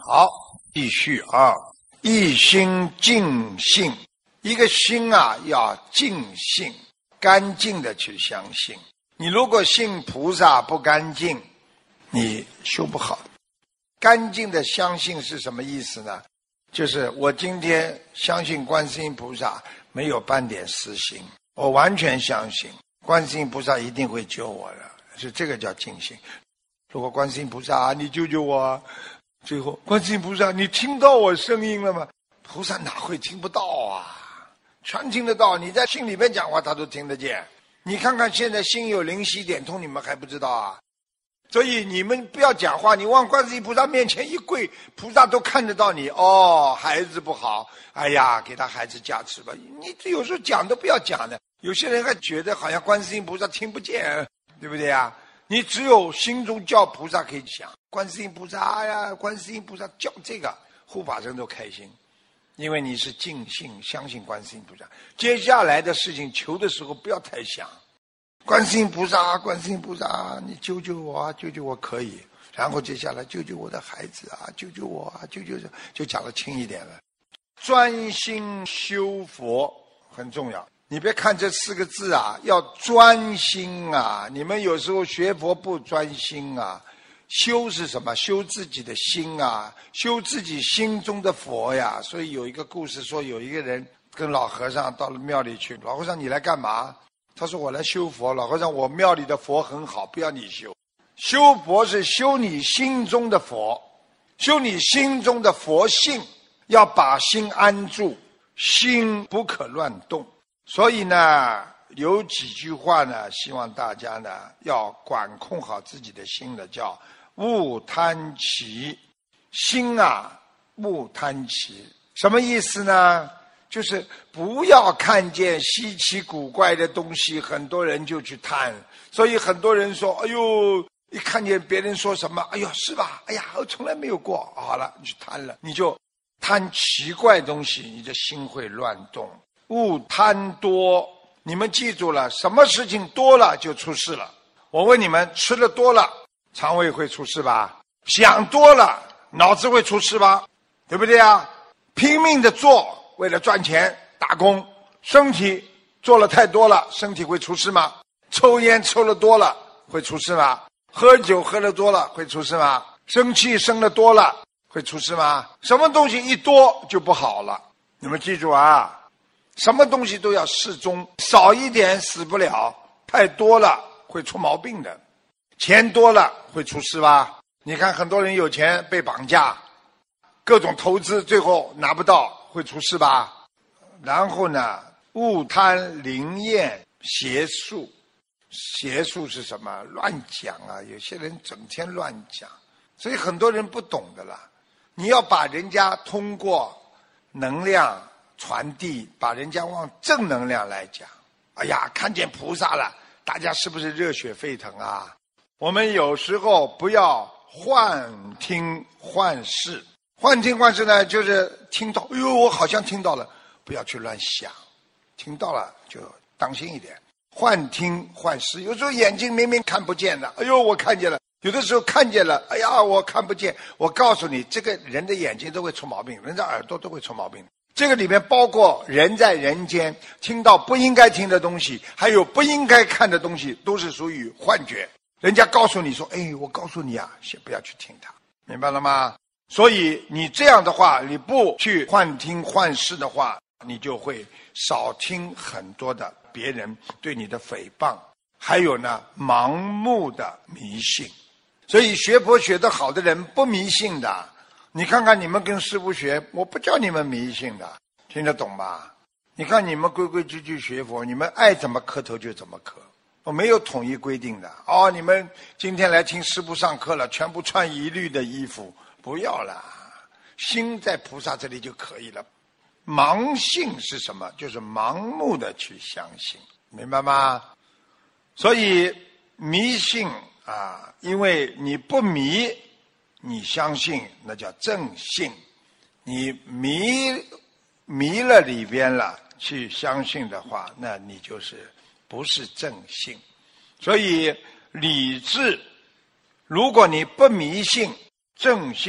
好，继续啊。一心净信，一个心啊要净信，干净的去相信。你如果信菩萨不干净，你修不好。干净的相信是什么意思呢？就是我今天相信观世音菩萨没有半点私心，我完全相信观世音菩萨一定会救我的，是这个叫净信。如果观世音菩萨你救救我啊，最后观世音菩萨你听到我声音了吗？菩萨哪会听不到啊？全听得到，你在心里面讲话他都听得见。你看看现在心有灵犀点通，你们还不知道啊？所以你们不要讲话，你往观世音菩萨面前一跪，菩萨都看得到你。哦，孩子不好，哎呀，给他孩子加持吧。你有时候讲都不要讲的，有些人还觉得好像观世音菩萨听不见，对不对啊？你只有心中叫菩萨可以讲，观世音菩萨呀，观世音菩萨叫这个，护法神都开心，因为你是尽信相信观世音菩萨。接下来的事情求的时候不要太想。观世音菩萨，观世音菩萨，你救救我啊！救救我可以。然后接下来救救我的孩子啊！救救我啊！救救，就讲得轻一点了。专心修佛很重要。你别看这4个字啊，要专心啊！你们有时候学佛不专心啊。修是什么？修自己的心啊，修自己心中的佛呀。所以有一个故事说，有一个人跟老和尚到了庙里去，老和尚你来干嘛？他说我来修佛。老和尚，我庙里的佛很好，不要你修。修佛是修你心中的佛，修你心中的佛性，要把心安住，心不可乱动。所以呢，有几句话呢，希望大家呢要管控好自己的心的，叫勿贪奇。心啊，勿贪奇，什么意思呢？就是不要看见稀奇古怪的东西，很多人就去贪。所以很多人说，哎呦，一看见别人说什么，哎呦，是吧？哎呀，我从来没有过。好了，你去贪了，你就贪奇怪东西，你的心会乱动。勿贪多，你们记住了，什么事情多了就出事了。我问你们，吃的多了，肠胃会出事吧？想多了，脑子会出事吧？对不对啊？拼命的做，为了赚钱打工，身体做了太多了，身体会出事吗？抽烟抽了多了会出事吗？喝酒喝了多了会出事吗？生气生了多了会出事吗？什么东西一多就不好了。你们记住啊，什么东西都要适中，少一点死不了，太多了会出毛病的。钱多了会出事吧？你看很多人有钱被绑架，各种投资最后拿不到，会出事吧？然后呢，勿贪灵验邪术。邪术是什么？乱讲啊，有些人整天乱讲，所以很多人不懂的啦。你要把人家通过能量传递，把人家往正能量来讲。哎呀，看见菩萨了，大家是不是热血沸腾啊？我们有时候不要幻听幻视。幻听幻视呢，就是听到，哎呦，我好像听到了，不要去乱想，听到了就当心一点。幻听幻视，有时候眼睛明明看不见的，哎呦，我看见了；有的时候看见了，哎呀，我看不见。我告诉你，这个人的眼睛都会出毛病，人的耳朵都会出毛病。这个里面包括人在人间听到不应该听的东西，还有不应该看的东西，都是属于幻觉。人家告诉你说，哎，我告诉你啊，先不要去听它，明白了吗？所以你这样的话，你不去幻听幻视的话，你就会少听很多的别人对你的诽谤，还有呢，盲目的迷信。所以学佛学得好的人不迷信的。你看看你们跟师父学，我不叫你们迷信的，听得懂吧？你看你们规规矩矩学佛，你们爱怎么磕头就怎么磕，我没有统一规定的。哦，你们今天来听师父上课了，全部穿一律的衣服，不要啦，心在菩萨这里就可以了。盲信是什么？就是盲目的去相信，明白吗？所以迷信啊，因为你不迷，你相信那叫正信，你迷了里边了，去相信的话，那你就是不是正信。所以理智，如果你不迷信，正信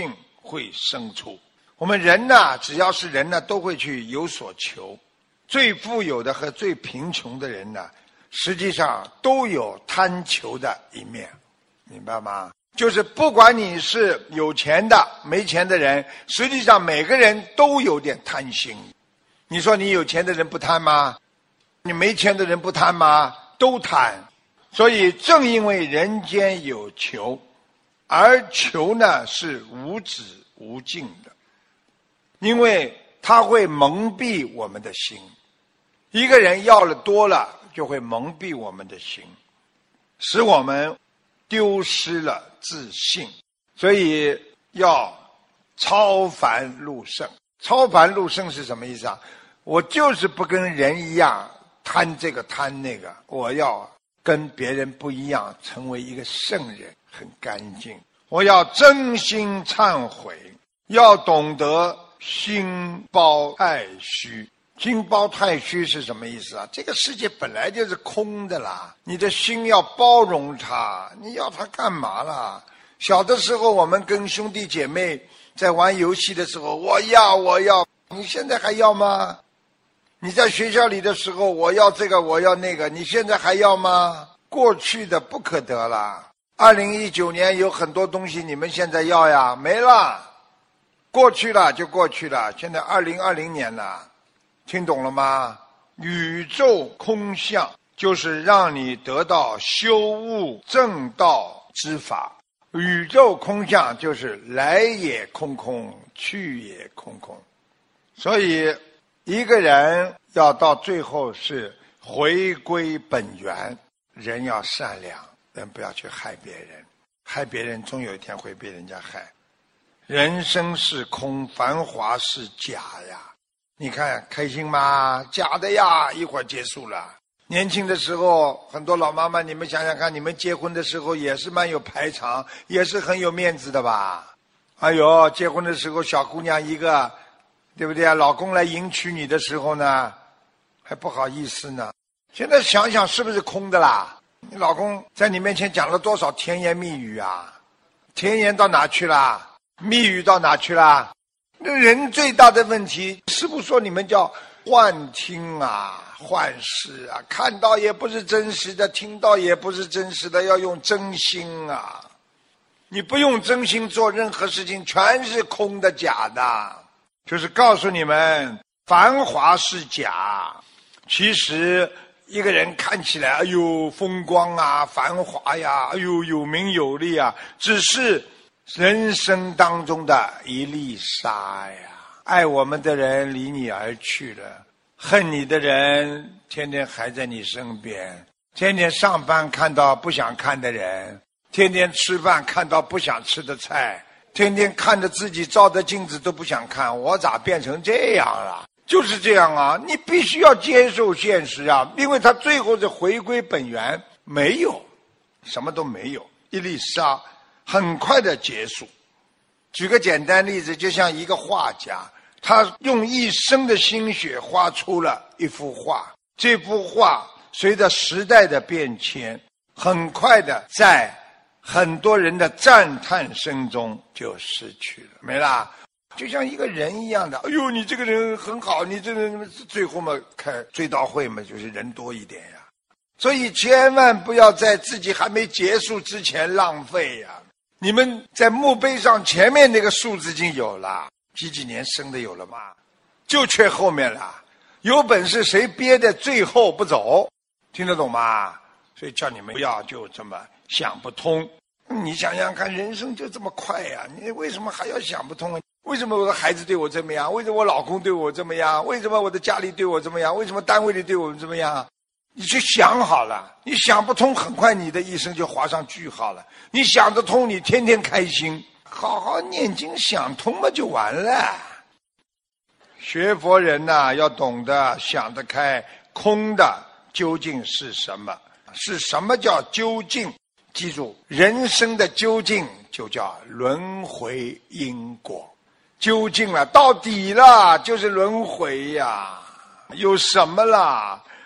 会生出。我们人呢，只要是人呢，都会去有所求。最富有的和最贫穷的人呢，实际上都有贪求的一面，明白吗？就是不管你是有钱的没钱的人，实际上每个人都有点贪心。你说你有钱的人不贪吗？你没钱的人不贪吗？都贪。所以正因为人间有求，而求呢是无止无尽的，因为它会蒙蔽我们的心。一个人要了多了，就会蒙蔽我们的心，使我们丢失了自信。所以要超凡入圣。超凡入圣是什么意思啊？我就是不跟人一样贪这个贪那个，我要跟别人不一样，成为一个圣人，很干净。我要真心忏悔，要懂得心包太虚。心包太虚是什么意思啊？这个世界本来就是空的啦，你的心要包容它，你要它干嘛啦？小的时候我们跟兄弟姐妹在玩游戏的时候，我要，你现在还要吗？你在学校里的时候，我要这个我要那个，你现在还要吗？过去的不可得了。2019年有很多东西你们现在要呀，没了，过去了就过去了，现在2020年了。听懂了吗？宇宙空相就是让你得到修悟正道之法。宇宙空相就是来也空空，去也空空。所以一个人要到最后是回归本源，人要善良，人不要去害别人，害别人终有一天会被人家害。人生是空，繁华是假呀。你看开心吗？假的呀，一会儿结束了。年轻的时候，很多老妈妈，你们想想看，你们结婚的时候也是蛮有排场，也是很有面子的吧？哎呦，结婚的时候小姑娘一个，对不对啊？老公来迎娶你的时候呢，还不好意思呢。现在想想是不是空的啦？你老公在你面前讲了多少甜言蜜语啊？甜言到哪去了？蜜语到哪去了？那人最大的问题，师父说你们叫幻听啊，幻视啊，看到也不是真实的，听到也不是真实的，要用真心啊。你不用真心做任何事情，全是空的假的。就是告诉你们，繁华是假，其实一个人看起来哎呦风光啊，繁华呀，哎呦有名有利啊，只是人生当中的一粒沙呀。爱我们的人离你而去了，恨你的人天天还在你身边，天天上班看到不想看的人，天天吃饭看到不想吃的菜，天天看着自己照的镜子都不想看，我咋变成这样了？就是这样啊，你必须要接受现实啊，因为他最后是回归本源，没有，什么都没有，一粒沙很快的结束。举个简单例子，就像一个画家，他用一生的心血画出了一幅画，这幅画随着时代的变迁，很快的在很多人的赞叹声中就失去了，没啦。就像一个人一样的，哎呦，你这个人很好，你这个人最后嘛开追悼会嘛，就是人多一点呀。所以千万不要在自己还没结束之前浪费呀。你们在墓碑上前面那个数字已经有了，几年生的有了吗？就缺后面了。有本事谁憋在最后不走，听得懂吗？所以叫你们不要就这么想不通。你想想看，人生就这么快呀，你为什么还要想不通啊？为什么我的孩子对我这么样？为什么我老公对我这么样？为什么我的家里对我这么样？为什么单位里对我这么样？你去想好了，你想不通，很快你的一生就画上句号了。你想得通，你天天开心，好好念经想通了就完了。学佛人呢，要懂得想得开，空的究竟是什么？是什么叫究竟？记住，人生的究竟就叫轮回因果。究竟了，到底了，就是轮回呀。有什么啦？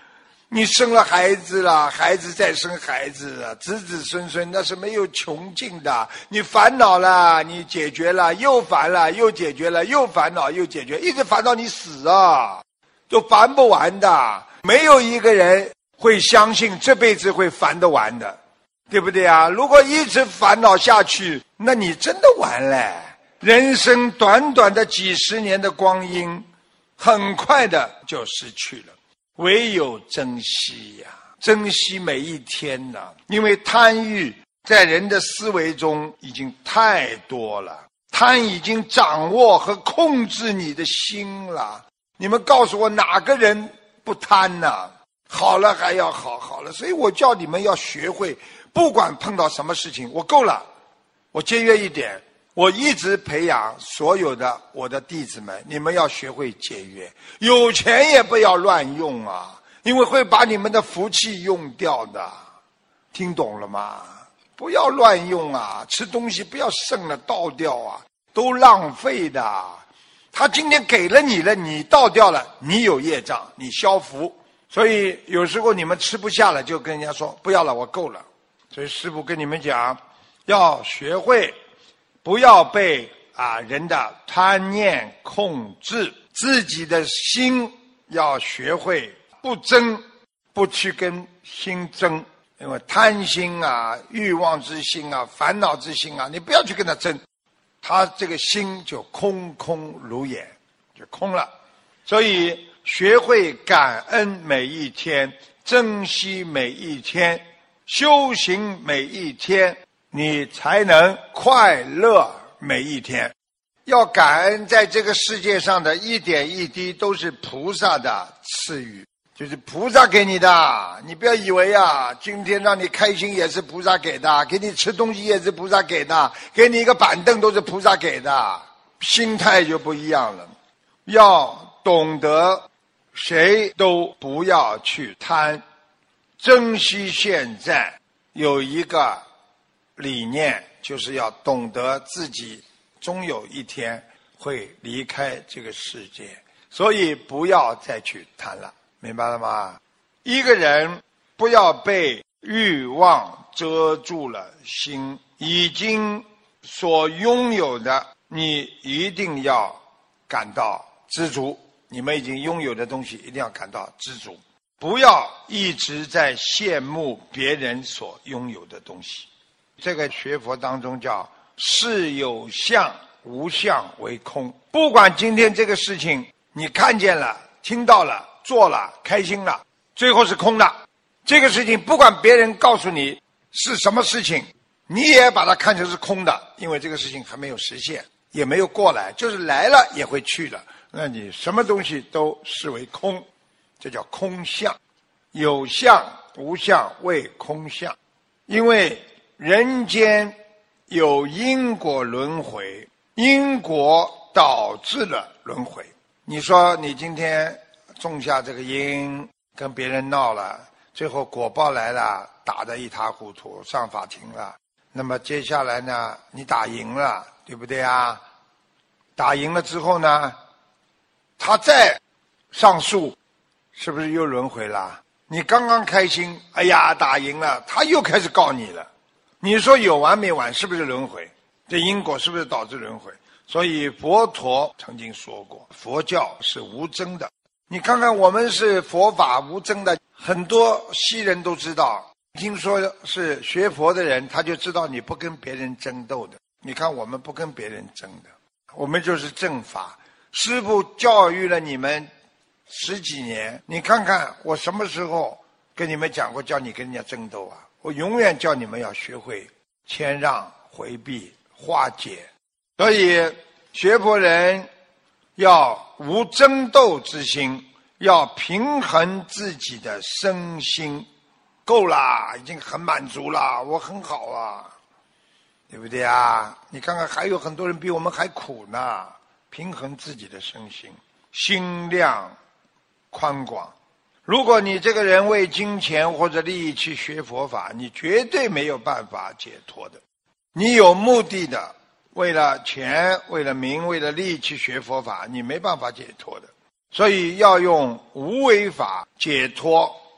你生了孩子了，孩子再生孩子了，子子孙孙，那是没有穷尽的。你烦恼了，你解决了，又烦了，又解决了，又烦恼，又解决，一直烦到你死啊，都烦不完的。没有一个人会相信这辈子会烦得完的，对不对啊？如果一直烦恼下去，那你真的完了。人生短短的几十年的光阴，很快的就失去了。唯有珍惜呀，珍惜每一天呐！因为贪欲在人的思维中已经太多了，贪已经掌握和控制你的心了。你们告诉我哪个人不贪呢？好了还要好，好了，所以我叫你们要学会，不管碰到什么事情，我够了，我节约一点。我一直培养所有的我的弟子们，你们要学会节约，有钱也不要乱用啊，因为会把你们的福气用掉的，听懂了吗？不要乱用啊，吃东西不要剩了倒掉啊，都浪费的。他今天给了你了，你倒掉了，你有业障，你消福。所以有时候你们吃不下了，就跟人家说不要了，我够了。所以师父跟你们讲，要学会不要被人的贪念控制，自己的心要学会不争，不去跟心争。因为贪心啊、欲望之心啊、烦恼之心啊，你不要去跟他争，他这个心就空空如也，就空了。所以学会感恩每一天，珍惜每一天，修行每一天，你才能快乐每一天。要感恩在这个世界上的一点一滴都是菩萨的赐予，就是菩萨给你的。你不要以为今天让你开心也是菩萨给的，给你吃东西也是菩萨给的，给你一个板凳都是菩萨给的，心态就不一样了。要懂得谁都不要去贪，珍惜现在。有一个理念，就是要懂得自己终有一天会离开这个世界，所以不要再去贪了，明白了吗？一个人不要被欲望遮住了心，已经所拥有的你一定要感到知足，你们已经拥有的东西一定要感到知足，不要一直在羡慕别人所拥有的东西。这个学佛当中叫事有相无相为空，不管今天这个事情你看见了、听到了、做了、开心了，最后是空的。这个事情不管别人告诉你是什么事情，你也把它看成是空的，因为这个事情还没有实现，也没有过来，就是来了也会去了，那你什么东西都视为空，这叫空相。有相无相为空相。因为人间有因果轮回，因果导致了轮回。你说你今天种下这个因，跟别人闹了，最后果报来了，打得一塌糊涂，上法庭了，那么接下来呢，你打赢了，对不对啊？打赢了之后呢，他再上诉，是不是又轮回了？你刚刚开心，哎呀打赢了，他又开始告你了，你说有完没完？是不是轮回？这因果是不是导致轮回？所以佛陀曾经说过，佛教是无争的。你看看我们是佛法无争的，很多西人都知道，听说是学佛的人，他就知道你不跟别人争斗的。你看我们不跟别人争的，我们就是正法。师父教育了你们10几年，你看看我什么时候跟你们讲过叫你跟人家争斗啊？我永远叫你们要学会谦让、回避、化解。所以学佛人要无争斗之心，要平衡自己的身心。够啦，已经很满足了，我很好啊，对不对啊？你看看还有很多人比我们还苦呢。平衡自己的身心，心量宽广。如果你这个人为金钱或者利益去学佛法，你绝对没有办法解脱的。你有目的的，为了钱、为了名、为了利去学佛法，你没办法解脱的。所以要用无为法解脱，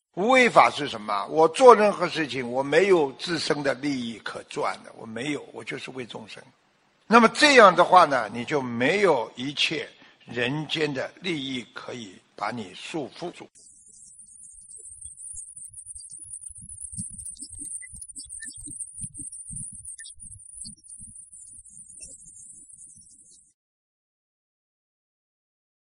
无为法是什么？我做任何事情，我没有自身的利益可赚的，我没有，我就是为众生。那么这样的话呢，你就没有一切人间的利益可以把你束缚住。